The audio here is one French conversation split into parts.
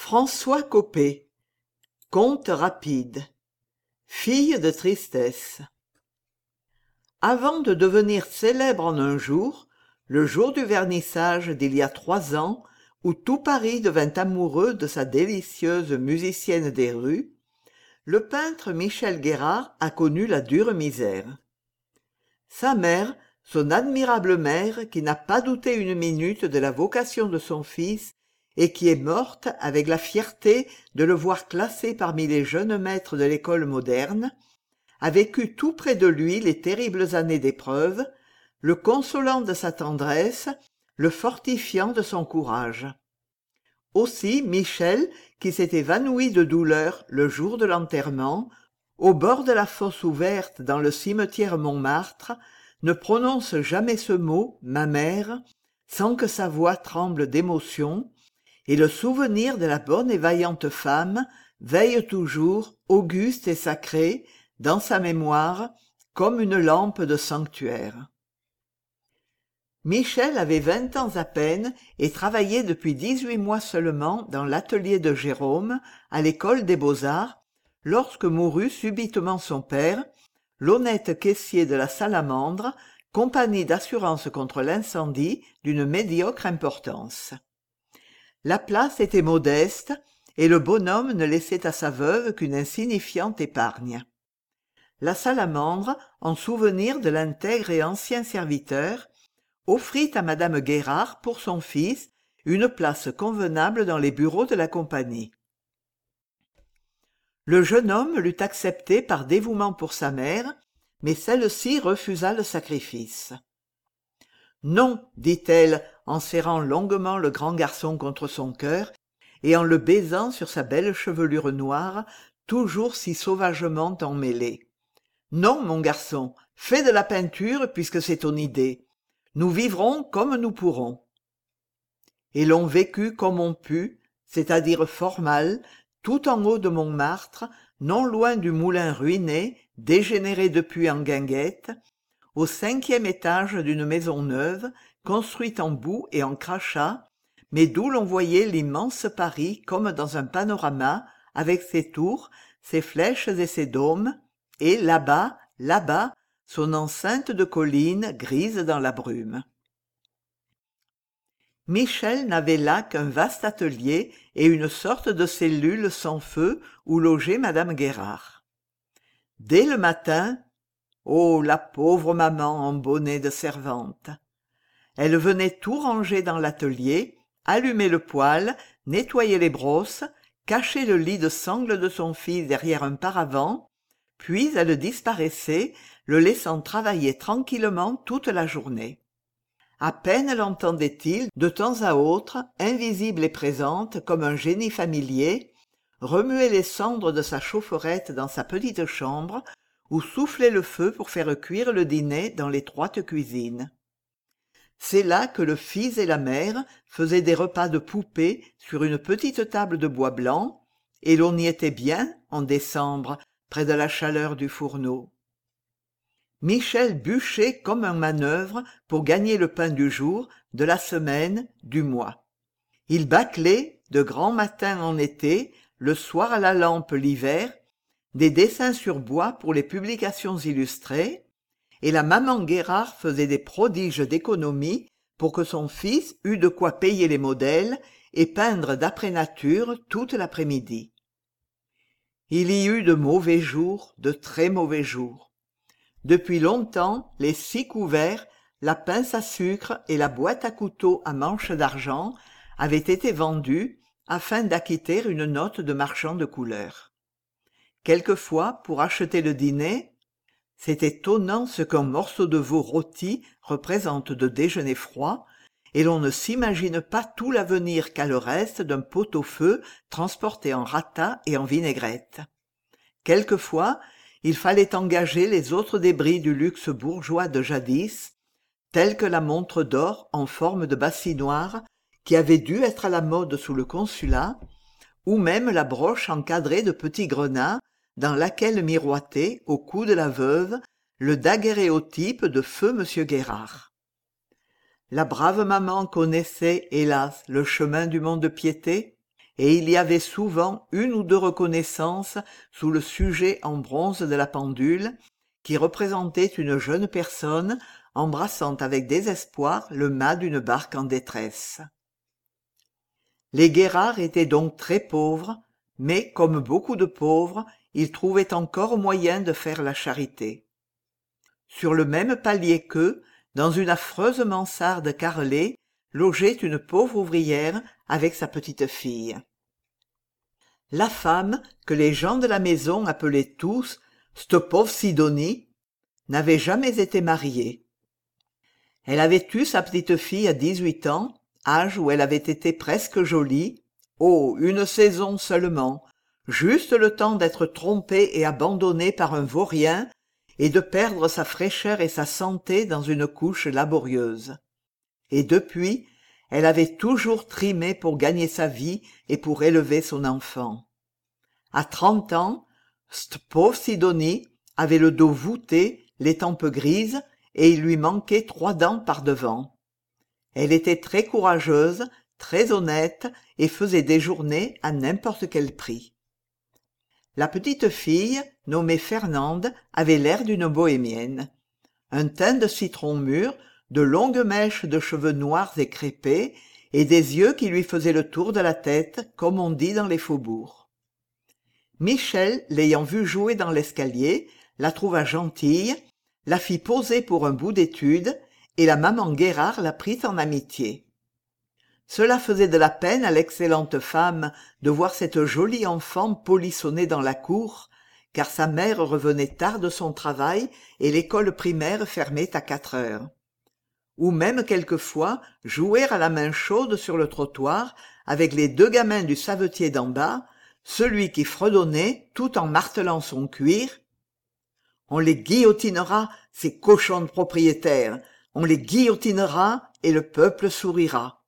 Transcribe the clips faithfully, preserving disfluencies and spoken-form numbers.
François Coppée, conte rapide. Fille de tristesse. Avant de devenir célèbre en un jour, le jour du vernissage d'il y a trois ans, où tout Paris devint amoureux de sa délicieuse musicienne des rues, le peintre Michel Guérard a connu la dure misère. Sa mère, son admirable mère, qui n'a pas douté une minute de la vocation de son fils, et qui est morte avec la fierté de le voir classé parmi les jeunes maîtres de l'école moderne, a vécu tout près de lui les terribles années d'épreuve, le consolant de sa tendresse, le fortifiant de son courage. Aussi Michel, qui s'est évanoui de douleur le jour de l'enterrement, au bord de la fosse ouverte dans le cimetière Montmartre, ne prononce jamais ce mot « ma mère » sans que sa voix tremble d'émotion, et le souvenir de la bonne et vaillante femme veille toujours, auguste et sacré, dans sa mémoire, comme une lampe de sanctuaire. Michel avait vingt ans à peine et travaillait depuis dix-huit mois seulement dans l'atelier de Jérôme, à l'école des beaux-arts, lorsque mourut subitement son père, l'honnête caissier de la Salamandre, compagnie d'assurance contre l'incendie d'une médiocre importance. La place était modeste, et le bonhomme ne laissait à sa veuve qu'une insignifiante épargne. La Salamandre, en souvenir de l'intègre et ancien serviteur, offrit à madame Guérard, pour son fils, une place convenable dans les bureaux de la compagnie. Le jeune homme l'eût accepté par dévouement pour sa mère, mais celle-ci refusa le sacrifice. « Non, dit-elle, en serrant longuement le grand garçon contre son cœur et en le baisant sur sa belle chevelure noire, toujours si sauvagement emmêlée. « Non, mon garçon, fais de la peinture puisque c'est ton idée. Nous vivrons comme nous pourrons. » Et l'on vécut comme on put, c'est-à-dire fort mal, tout en haut de Montmartre, non loin du moulin ruiné, dégénéré depuis en guinguette, au cinquième étage d'une maison neuve, construite en boue et en crachat, mais d'où l'on voyait l'immense Paris comme dans un panorama, avec ses tours, ses flèches et ses dômes, et là-bas, là-bas, son enceinte de collines grise dans la brume. Michel n'avait là qu'un vaste atelier et une sorte de cellule sans feu où logeait madame Guérard. Dès le matin, oh, la pauvre maman en bonnet de servante! Elle venait tout ranger dans l'atelier, allumer le poêle, nettoyer les brosses, cacher le lit de sangle de son fils derrière un paravent, puis elle disparaissait, le laissant travailler tranquillement toute la journée. À peine l'entendait-il, de temps à autre, invisible et présente comme un génie familier, remuer les cendres de sa chaufferette dans sa petite chambre, ou souffler le feu pour faire cuire le dîner dans l'étroite cuisine. C'est là que le fils et la mère faisaient des repas de poupée sur une petite table de bois blanc, et l'on y était bien, en décembre, près de la chaleur du fourneau. Michel bûchait comme un manœuvre pour gagner le pain du jour, de la semaine, du mois. Il bâclait, de grand matin en été, le soir à la lampe l'hiver, des dessins sur bois pour les publications illustrées, et la maman Guérard faisait des prodiges d'économie pour que son fils eût de quoi payer les modèles et peindre d'après nature toute l'après-midi. Il y eut de mauvais jours, de très mauvais jours. Depuis longtemps, les six couverts, la pince à sucre et la boîte à couteaux à manche d'argent avaient été vendus afin d'acquitter une note de marchand de couleurs. Quelquefois, pour acheter le dîner, c'est étonnant ce qu'un morceau de veau rôti représente de déjeuner froid, et l'on ne s'imagine pas tout l'avenir qu'a le reste d'un pot-au-feu transporté en rata et en vinaigrette. Quelquefois, il fallait engager les autres débris du luxe bourgeois de jadis, tels que la montre d'or en forme de bassinoire qui avait dû être à la mode sous le consulat, ou même la broche encadrée de petits grenats dans laquelle miroitait, au cou de la veuve, le daguerréotype de feu monsieur Guérard. La brave maman connaissait, hélas, le chemin du mont-de-piété. et il y avait souvent une ou deux reconnaissances sous le sujet en bronze de la pendule, qui représentait une jeune personne embrassant avec désespoir le mât d'une barque en détresse. Les Guérard étaient donc très pauvres, mais, comme beaucoup de pauvres, ils trouvaient encore moyen de faire la charité. Sur le même palier qu'eux, dans une affreuse mansarde carrelée, logeait une pauvre ouvrière avec sa petite-fille. La femme, que les gens de la maison appelaient tous « c'te pauvre Sidonie », n'avait jamais été mariée. Elle avait eu sa petite-fille à dix-huit ans, âge où elle avait été presque jolie. Oh, une saison seulement, juste le temps d'être trompée et abandonnée par un vaurien, et de perdre sa fraîcheur et sa santé dans une couche laborieuse. Et depuis, elle avait toujours trimé pour gagner sa vie et pour élever son enfant. À trente ans, c'te pauvre Sidonie avait le dos voûté, les tempes grises, et il lui manquait trois dents par devant. Elle était très courageuse, très honnête, et faisait des journées à n'importe quel prix. La petite fille, nommée Fernande, avait l'air d'une bohémienne. Un teint de citron mûr, de longues mèches de cheveux noirs et crêpés, et des yeux qui lui faisaient le tour de la tête, comme on dit dans les faubourgs. Michel, l'ayant vue jouer dans l'escalier, la trouva gentille, la fit poser pour un bout d'étude, et la maman Guérard la prit en amitié. Cela faisait de la peine à l'excellente femme de voir cette jolie enfant polissonner dans la cour, car sa mère revenait tard de son travail et l'école primaire fermait à quatre heures. Ou même quelquefois jouer à la main chaude sur le trottoir avec les deux gamins du savetier d'en bas, celui qui fredonnait tout en martelant son cuir. On les guillotinera, ces cochons de propriétaires, on les guillotinera et le peuple sourira.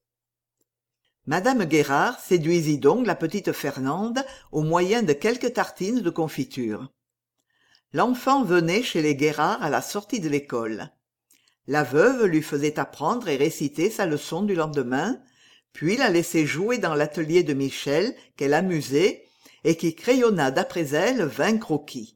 Madame Guérard séduisit donc la petite Fernande au moyen de quelques tartines de confiture. L'enfant venait chez les Guérard à la sortie de l'école. La veuve lui faisait apprendre et réciter sa leçon du lendemain, puis la laissait jouer dans l'atelier de Michel, qu'elle amusait, et qui crayonna d'après elle vingt croquis.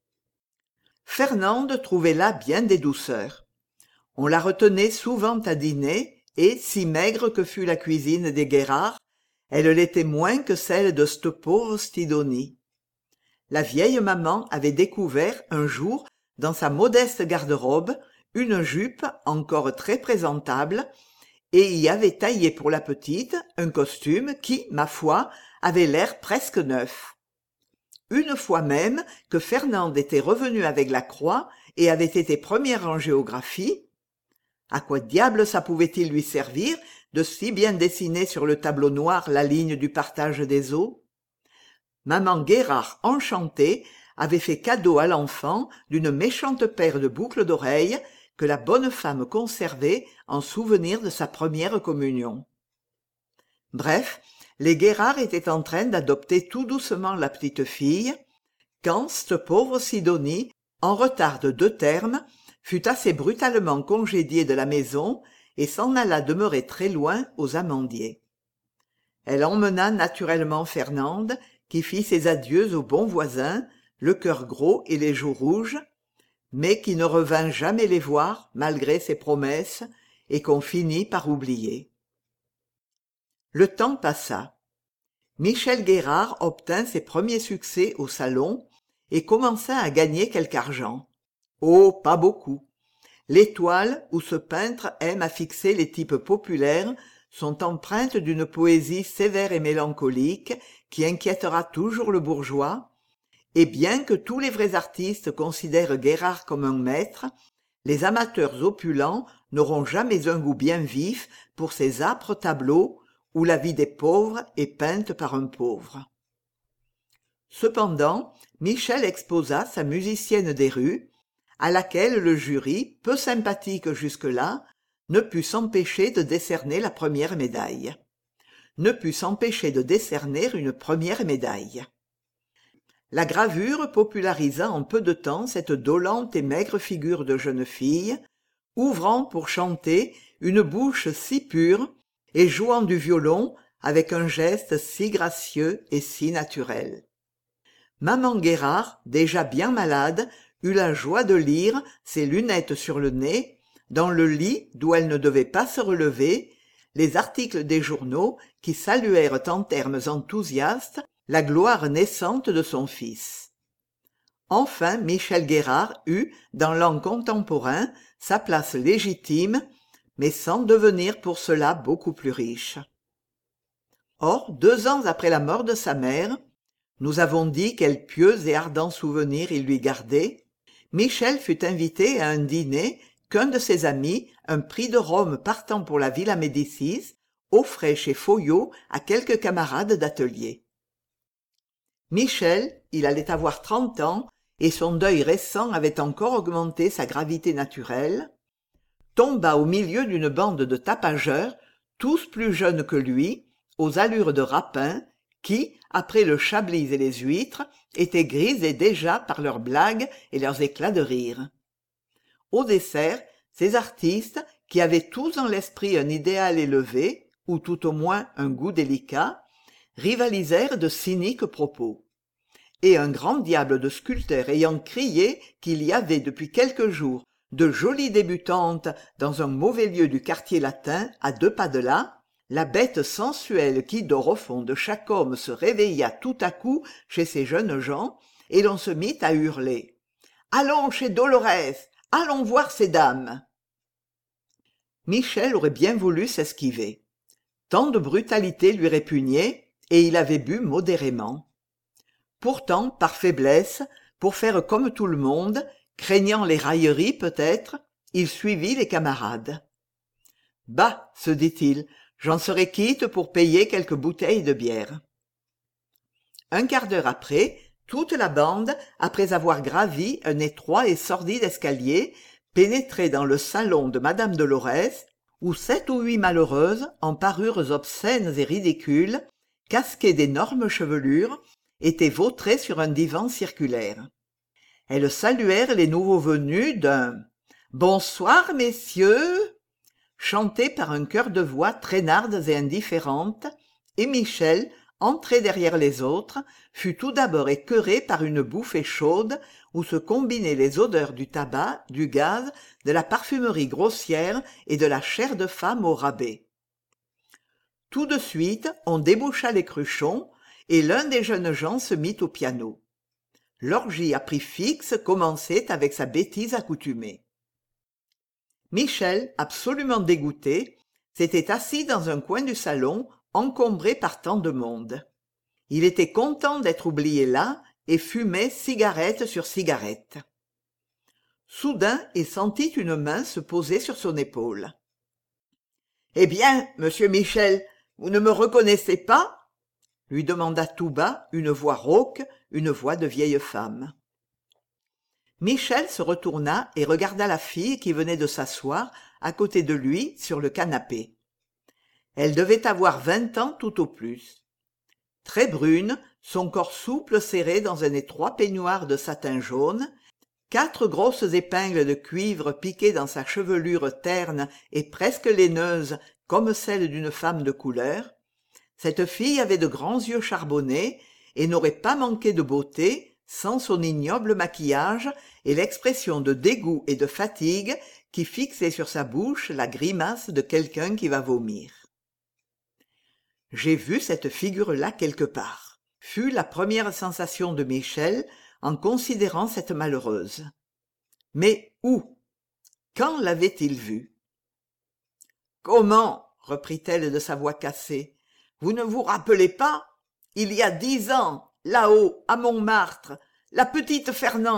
Fernande trouvait là bien des douceurs. On la retenait souvent à dîner, et, si maigre que fût la cuisine des Guérard, elle l'était moins que celle de c'te pauvre Sidonie. La vieille maman avait découvert, un jour, dans sa modeste garde-robe, une jupe encore très présentable, et y avait taillé pour la petite un costume qui, ma foi, avait l'air presque neuf. Une fois même que Fernande était revenue avec la croix et avait été première en géographie. À quoi diable ça pouvait-il lui servir de si bien dessiner sur le tableau noir la ligne du partage des eaux? Maman Guérard, enchantée, avait fait cadeau à l'enfant d'une méchante paire de boucles d'oreilles que la bonne femme conservait en souvenir de sa première communion. Bref, les Guérard étaient en train d'adopter tout doucement la petite fille, quand cette pauvre Sidonie, en retard de deux termes, fut assez brutalement congédiée de la maison et s'en alla demeurer très loin aux amandiers. Elle emmena naturellement Fernande, qui fit ses adieux aux bons voisins, le cœur gros et les joues rouges, mais qui ne revint jamais les voir malgré ses promesses et qu'on finit par oublier. Le temps passa. Michel Guérard obtint ses premiers succès au salon et commença à gagner quelque argent. Oh, pas beaucoup. Les toiles où ce peintre aime à fixer les types populaires sont empreintes d'une poésie sévère et mélancolique qui inquiétera toujours le bourgeois, et bien que tous les vrais artistes considèrent Guérard comme un maître, les amateurs opulents n'auront jamais un goût bien vif pour ces âpres tableaux où la vie des pauvres est peinte par un pauvre. Cependant, Michel exposa sa musicienne des rues, à laquelle le jury, peu sympathique jusque-là, ne put s'empêcher de décerner la première médaille. Ne put s'empêcher de décerner une première médaille. La gravure popularisa en peu de temps cette dolente et maigre figure de jeune fille, ouvrant pour chanter une bouche si pure et jouant du violon avec un geste si gracieux et si naturel. Maman Guérard, déjà bien malade, eut la joie de lire, ses lunettes sur le nez, dans le lit d'où elle ne devait pas se relever, les articles des journaux qui saluèrent en termes enthousiastes la gloire naissante de son fils. Enfin Michel Guérard eut, dans l'an contemporain, sa place légitime, mais sans devenir pour cela beaucoup plus riche. Or, deux ans après la mort de sa mère, nous avons dit quels pieux et ardents souvenirs il lui gardait, Michel fut invité à un dîner qu'un de ses amis, un prix de Rome partant pour la Villa Médicis, offrait chez Foyot à quelques camarades d'atelier. Michel, il allait avoir trente ans, et son deuil récent avait encore augmenté sa gravité naturelle, tomba au milieu d'une bande de tapageurs, tous plus jeunes que lui, aux allures de rapins, qui, après le chablis et les huîtres, étaient grisés déjà par leurs blagues et leurs éclats de rire. Au dessert, ces artistes, qui avaient tous en l'esprit un idéal élevé, ou tout au moins un goût délicat, rivalisèrent de cyniques propos. Et un grand diable de sculpteur ayant crié qu'il y avait depuis quelques jours de jolies débutantes dans un mauvais lieu du quartier latin, à deux pas de là, la bête sensuelle qui dort au fond de chaque homme se réveilla tout à coup chez ces jeunes gens, et l'on se mit à hurler. « Allons chez Dolorès, allons voir ces dames !» Michel aurait bien voulu s'esquiver. Tant de brutalité lui répugnait, et il avait bu modérément. Pourtant, par faiblesse, pour faire comme tout le monde, craignant les railleries peut-être, il suivit les camarades. « Bah, se dit-il, j'en serai quitte pour payer quelques bouteilles de bière. » Un quart d'heure après, toute la bande, après avoir gravi un étroit et sordide escalier, pénétrait dans le salon de madame Dolorès, où sept ou huit malheureuses, en parures obscènes et ridicules, casquées d'énormes chevelures, étaient vautrées sur un divan circulaire. Elles saluèrent les nouveaux venus d'un « Bonsoir, messieurs !» chanté par un chœur de voix traînardes et indifférentes, et Michel, entré derrière les autres, fut tout d'abord écœuré par une bouffée chaude où se combinaient les odeurs du tabac, du gaz, de la parfumerie grossière et de la chair de femme au rabais. Tout de suite, on déboucha les cruchons, et l'un des jeunes gens se mit au piano. L'orgie à prix fixe commençait avec sa bêtise accoutumée. Michel, absolument dégoûté, s'était assis dans un coin du salon, encombré par tant de monde. Il était content d'être oublié là et fumait cigarette sur cigarette. Soudain, il sentit une main se poser sur son épaule. « Eh bien, monsieur Michel, vous ne me reconnaissez pas ?» lui demanda tout bas une voix rauque, une voix de vieille femme. Michel se retourna et regarda la fille qui venait de s'asseoir à côté de lui sur le canapé. Elle devait avoir vingt ans tout au plus. Très brune, son corps souple serré dans un étroit peignoir de satin jaune, quatre grosses épingles de cuivre piquées dans sa chevelure terne et presque laineuse comme celle d'une femme de couleur, cette fille avait de grands yeux charbonnés et n'aurait pas manqué de beauté sans son ignoble maquillage et l'expression de dégoût et de fatigue qui fixait sur sa bouche la grimace de quelqu'un qui va vomir. « J'ai vu cette figure-là quelque part », fut la première sensation de Michel en considérant cette malheureuse. Mais où? Quand l'avait-il vue? « Comment ?» reprit-elle de sa voix cassée. « Vous ne vous rappelez pas? Il y a dix ans, là-haut, à Montmartre, la petite Fernande !»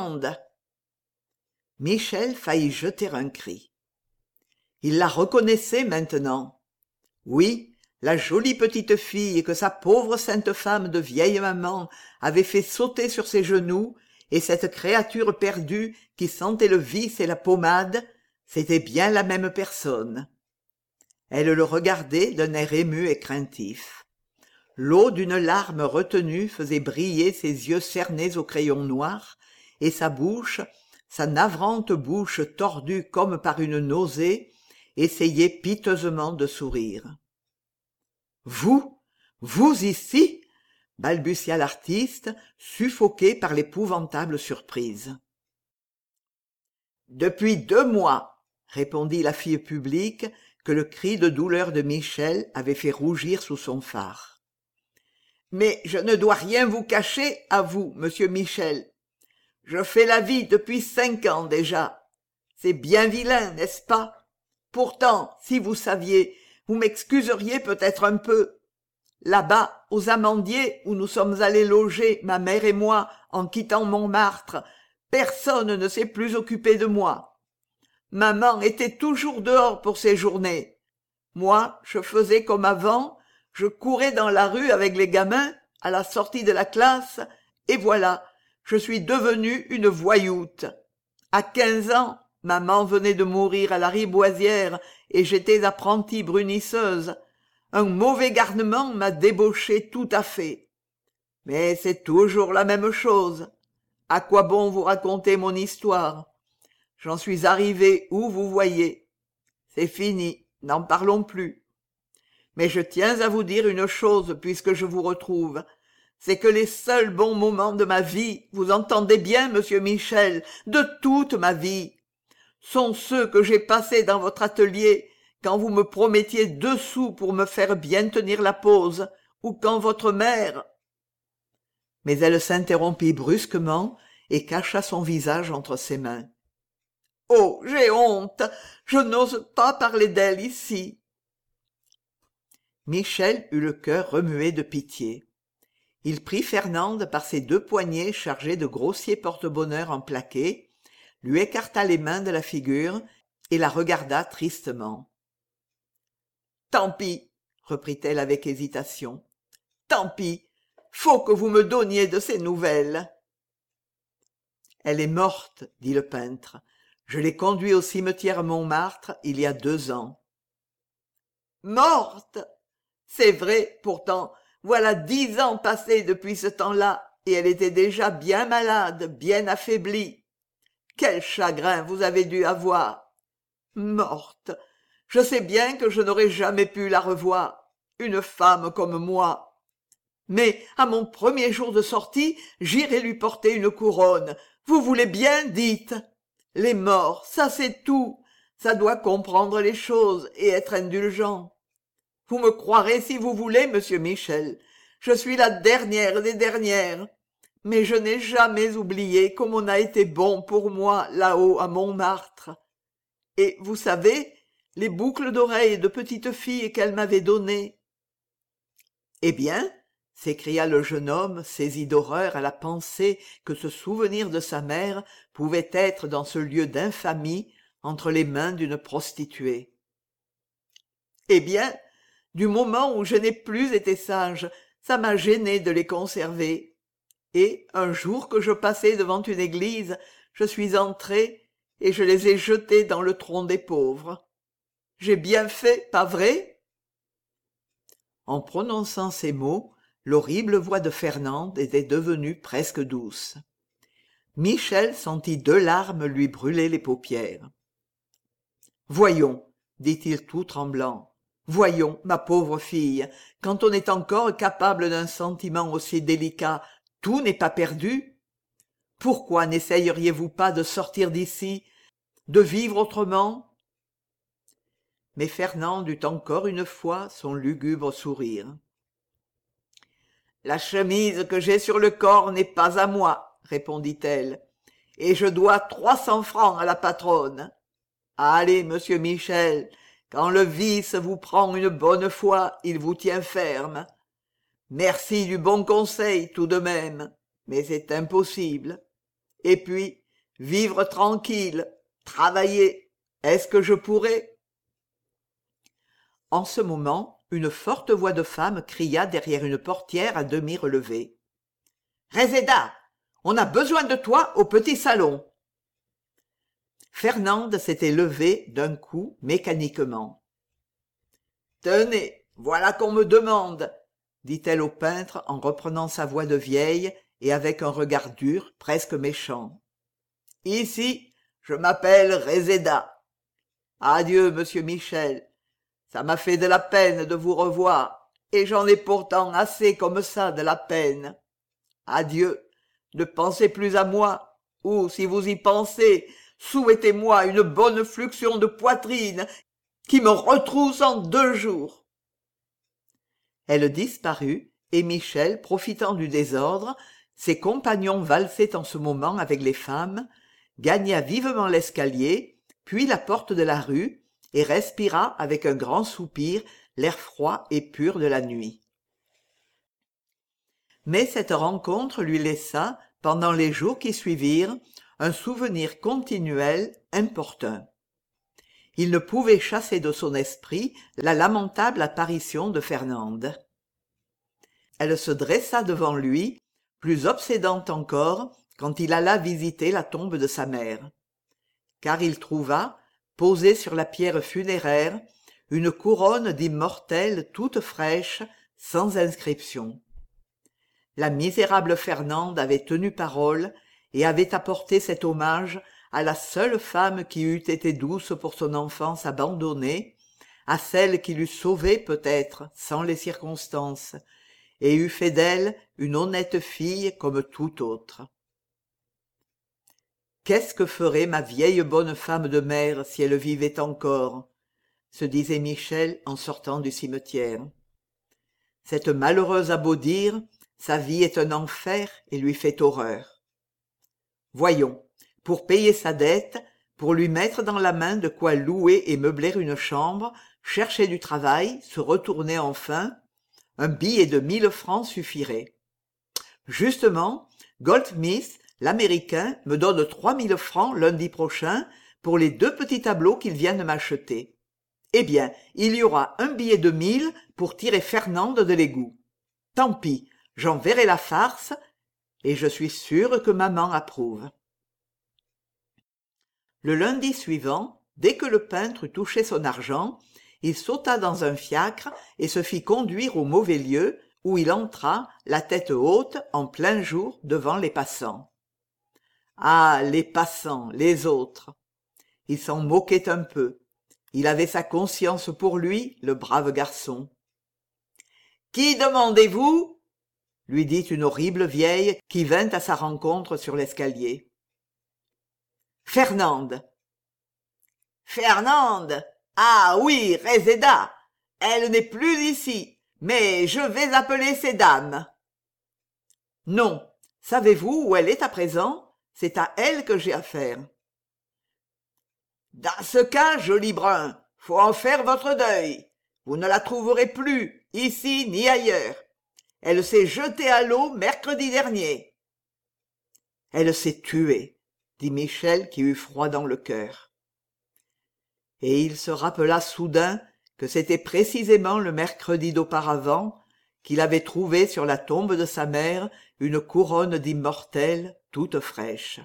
Michel faillit jeter un cri. Il la reconnaissait maintenant. Oui, la jolie petite fille que sa pauvre sainte femme de vieille maman avait fait sauter sur ses genoux, et cette créature perdue qui sentait le vice et la pommade, c'était bien la même personne. Elle le regardait d'un air ému et craintif. L'eau d'une larme retenue faisait briller ses yeux cernés au crayon noir, et sa bouche, sa navrante bouche tordue comme par une nausée, essayait piteusement de sourire. « Vous, Vous ici? Balbutia l'artiste, suffoqué par l'épouvantable surprise. Depuis deux mois, répondit la fille publique, que le cri de douleur de Michel avait fait rougir sous son fard. Mais je ne dois rien vous cacher à vous, monsieur Michel. Je fais la vie depuis cinq ans déjà. C'est bien vilain, n'est-ce pas? Pourtant, si vous saviez, vous m'excuseriez peut-être un peu. Là-bas, aux Amandiers, où nous sommes allés loger, ma mère et moi, en quittant Montmartre, personne ne s'est plus occupé de moi. Maman était toujours dehors pour ses journées. Moi, je faisais comme avant, je courais dans la rue avec les gamins, à la sortie de la classe, et voilà, je suis devenue une voyoute. À quinze ans, maman venait de mourir à la Riboisière et j'étais apprentie brunisseuse. Un mauvais garnement m'a débauchée tout à fait. Mais c'est toujours la même chose. À quoi bon vous raconter mon histoire? J'en suis arrivée où vous voyez. C'est fini, n'en parlons plus. Mais je tiens à vous dire une chose puisque je vous retrouve. C'est que les seuls bons moments de ma vie, vous entendez bien, monsieur Michel, de toute ma vie, sont ceux que j'ai passés dans votre atelier, quand vous me promettiez deux sous pour me faire bien tenir la pose, ou quand votre mère... Mais elle s'interrompit brusquement et cacha son visage entre ses mains. « Oh, j'ai honte! Je n'ose pas parler d'elle ici !» Michel eut le cœur remué de pitié. Il prit Fernande par ses deux poignets chargés de grossiers porte-bonheur en plaqué, lui écarta les mains de la figure et la regarda tristement. « Tant pis, reprit-elle avec hésitation. Tant pis, faut que vous me donniez de ses nouvelles. Elle est morte, dit le peintre. Je l'ai conduite au cimetière Montmartre il y a deux ans. Morte! C'est vrai, pourtant, voilà dix ans passés depuis ce temps-là, et elle était déjà bien malade, bien affaiblie. Quel chagrin vous avez dû avoir! Morte! Je sais bien que je n'aurais jamais pu la revoir, une femme comme moi. Mais à mon premier jour de sortie, j'irai lui porter une couronne. Vous voulez bien, dites? Les morts, ça c'est tout. Ça doit comprendre les choses et être indulgent. Vous me croirez si vous voulez, monsieur Michel. Je suis la dernière des dernières. Mais je n'ai jamais oublié comme on a été bon pour moi là-haut à Montmartre. Et vous savez, les boucles d'oreilles de petite fille qu'elle m'avait données. Eh bien, s'écria le jeune homme, saisi d'horreur à la pensée que ce souvenir de sa mère pouvait être dans ce lieu d'infamie entre les mains d'une prostituée. Eh bien, du moment où je n'ai plus été sage, ça m'a gêné de les conserver. Et, un jour que je passais devant une église, je suis entré et je les ai jetés dans le tronc des pauvres. J'ai bien fait, pas vrai? En prononçant ces mots, l'horrible voix de Fernande était devenue presque douce. Michel sentit deux larmes lui brûler les paupières. « Voyons, dit-il tout tremblant, voyons, ma pauvre fille, quand on est encore capable d'un sentiment aussi délicat, tout n'est pas perdu. Pourquoi n'essayeriez-vous pas de sortir d'ici, de vivre autrement ?» Mais Fernande eut encore une fois son lugubre sourire. « La chemise que j'ai sur le corps n'est pas à moi, répondit-elle, et je dois trois cents francs à la patronne. Allez, monsieur Michel, quand le vice vous prend une bonne fois, il vous tient ferme. Merci du bon conseil tout de même, mais c'est impossible. Et puis, vivre tranquille, travailler, est-ce que je pourrais ?» En ce moment, une forte voix de femme cria derrière une portière à demi relevée. « Réséda, on a besoin de toi au petit salon. » Fernande s'était levée d'un coup mécaniquement. « Tenez, voilà qu'on me demande, » dit-elle au peintre en reprenant sa voix de vieille et avec un regard dur, presque méchant. « Ici, je m'appelle Réséda. Adieu, monsieur Michel. Ça m'a fait de la peine de vous revoir. et j'en ai pourtant assez comme ça de la peine. Adieu, ne pensez plus à moi, ou, si vous y pensez, souhaitez-moi une bonne fluxion de poitrine qui me retrousse en deux jours. » Elle disparut, et Michel, profitant du désordre, ses compagnons valsaient en ce moment avec les femmes, gagna vivement l'escalier, puis la porte de la rue, et respira avec un grand soupir l'air froid et pur de la nuit. Mais cette rencontre lui laissa, pendant les jours qui suivirent, un souvenir continuel, importun. Il ne pouvait chasser de son esprit la lamentable apparition de Fernande. Elle se dressa devant lui, plus obsédante encore quand il alla visiter la tombe de sa mère. Car il trouva, posée sur la pierre funéraire, une couronne d'immortelle toute fraîche, sans inscription. La misérable Fernande avait tenu parole et avait apporté cet hommage à la seule femme qui eût été douce pour son enfance abandonnée, à celle qui l'eût sauvée peut-être sans les circonstances, et eût fait d'elle une honnête fille comme toute autre. Qu'est-ce que ferait ma vieille bonne femme de mère si elle vivait encore, se disait Michel en sortant du cimetière. Cette malheureuse a beau dire, sa vie est un enfer et lui fait horreur. Voyons, pour payer sa dette, pour lui mettre dans la main de quoi louer et meubler une chambre, chercher du travail, se retourner enfin, un billet de mille francs suffirait. Justement, Goldsmith, l'Américain, me donne trois mille francs lundi prochain pour les deux petits tableaux qu'il vient de m'acheter. Eh bien, il y aura un billet de mille pour tirer Fernande de l'égout. Tant pis, j'en verrai la farce, et je suis sûr que maman approuve. Le lundi suivant, dès que le peintre eut touché son argent, il sauta dans un fiacre et se fit conduire au mauvais lieu, où il entra, la tête haute, en plein jour, devant les passants. Ah, les passants, les autres! Il s'en moquait un peu. Il avait sa conscience pour lui, le brave garçon. « Qui demandez-vous » lui dit une horrible vieille qui vint à sa rencontre sur l'escalier. « Fernande. »« Fernande. Ah oui, Réséda. Elle n'est plus ici, mais je vais appeler ces dames. »« Non. Savez-vous où elle est à présent ? C'est à elle que j'ai affaire. »« Dans ce cas, joli brun, faut en faire votre deuil. Vous ne la trouverez plus, ici ni ailleurs. Elle s'est jetée à l'eau mercredi dernier. »« Elle s'est tuée, » dit Michel qui eut froid dans le cœur. Et il se rappela soudain que c'était précisément le mercredi d'auparavant qu'il avait trouvé sur la tombe de sa mère une couronne d'immortelle toute fraîche.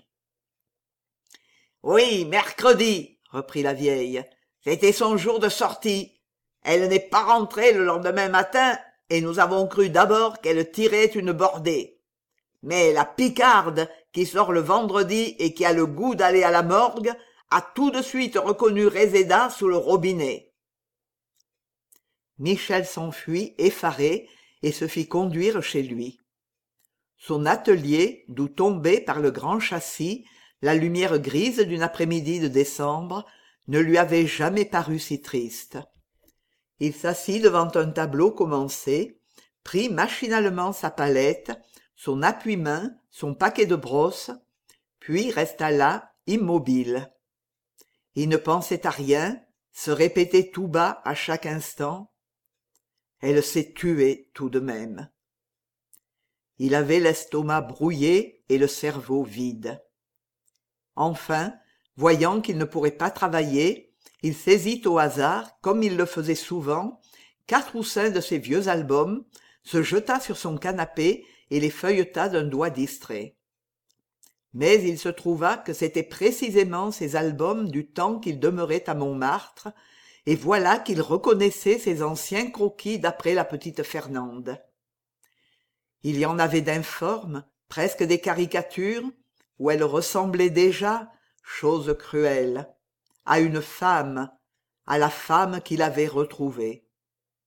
« Oui, mercredi, » reprit la vieille, « c'était son jour de sortie. Elle n'est pas rentrée le lendemain matin, et nous avons cru d'abord qu'elle tirait une bordée. Mais la picarde qui sort le vendredi et qui a le goût d'aller à la morgue a tout de suite reconnu Réséda sous le robinet. » Michel s'enfuit effaré et se fit conduire chez lui. Son atelier, d'où tombait par le grand châssis la lumière grise d'une après-midi de décembre, ne lui avait jamais paru si triste. Il s'assit devant un tableau commencé, prit machinalement sa palette, son appuie-main, son paquet de brosses, puis resta là, immobile. Il ne pensait à rien, se répétait tout bas à chaque instant. Elle s'est tuée tout de même. Il avait l'estomac brouillé et le cerveau vide. Enfin, voyant qu'il ne pourrait pas travailler, il saisit au hasard, comme il le faisait souvent, quatre ou cinq de ses vieux albums, se jeta sur son canapé et les feuilleta d'un doigt distrait. Mais il se trouva que c'étaient précisément ces albums du temps qu'il demeurait à Montmartre, et voilà qu'il reconnaissait ses anciens croquis d'après la petite Fernande. Il y en avait d'informes, presque des caricatures, où elle ressemblait déjà, chose cruelle, à une femme, à la femme qu'il avait retrouvée.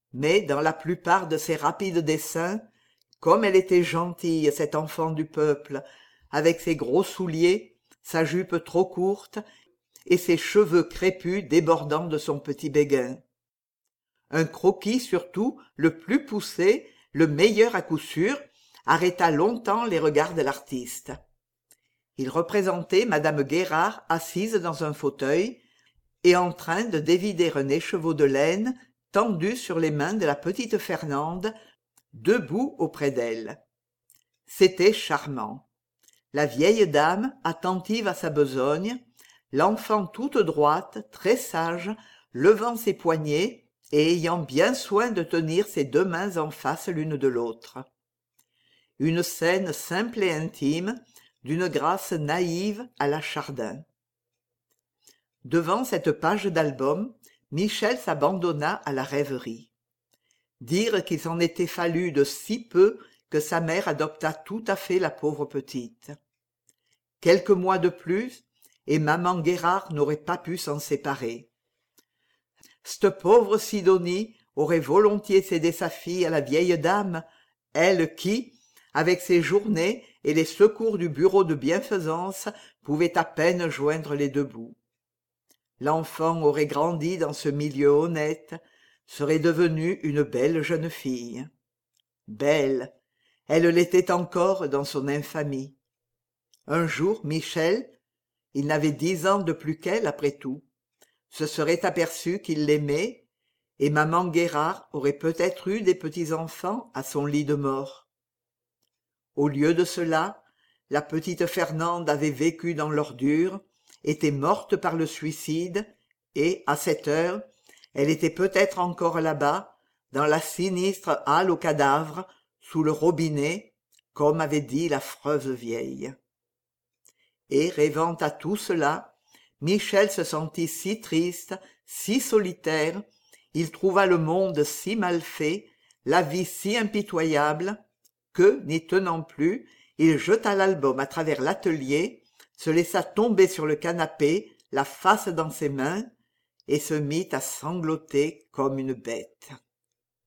mais dans la plupart de ses rapides dessins, comme elle était gentille, cette enfant du peuple, avec ses gros souliers, sa jupe trop courte et ses cheveux crépus débordant de son petit béguin. Un croquis surtout, le plus poussé, le meilleur à coup sûr, arrêta longtemps les regards de l'artiste. Il représentait madame Guérard assise dans un fauteuil et en train de dévider un écheveau de laine tendu sur les mains de la petite Fernande, debout auprès d'elle. C'était charmant. La vieille dame, attentive à sa besogne, l'enfant toute droite, très sage, levant ses poignets et ayant bien soin de tenir ses deux mains en face l'une de l'autre. Une scène simple et intime, d'une grâce naïve à la Chardin. Devant cette page d'album, Michel s'abandonna à la rêverie. Dire qu'il s'en était fallu de si peu que sa mère adopta tout à fait la pauvre petite. Quelques mois de plus, et maman Guérard n'aurait pas pu s'en séparer. C'te pauvre Sidonie aurait volontiers cédé sa fille à la vieille dame, elle qui, avec ses journées et les secours du bureau de bienfaisance, pouvait à peine joindre les deux bouts. L'enfant aurait grandi dans ce milieu honnête, serait devenue une belle jeune fille. Belle, elle l'était encore dans son infamie. Un jour, Michel, il n'avait dix ans de plus qu'elle après tout, se serait aperçu qu'il l'aimait, et maman Guérard aurait peut-être eu des petits-enfants à son lit de mort. Au lieu de cela, la petite Fernande avait vécu dans l'ordure, était morte par le suicide, et, à cette heure, elle était peut-être encore là-bas, dans la sinistre halle aux cadavres, sous le robinet, comme avait dit l'affreuse vieille. Et, rêvant à tout cela, Michel se sentit si triste, si solitaire, il trouva le monde si mal fait, la vie si impitoyable, que, n'y tenant plus, il jeta l'album à travers l'atelier, se laissa tomber sur le canapé, la face dans ses mains, et se mit à sangloter comme une bête.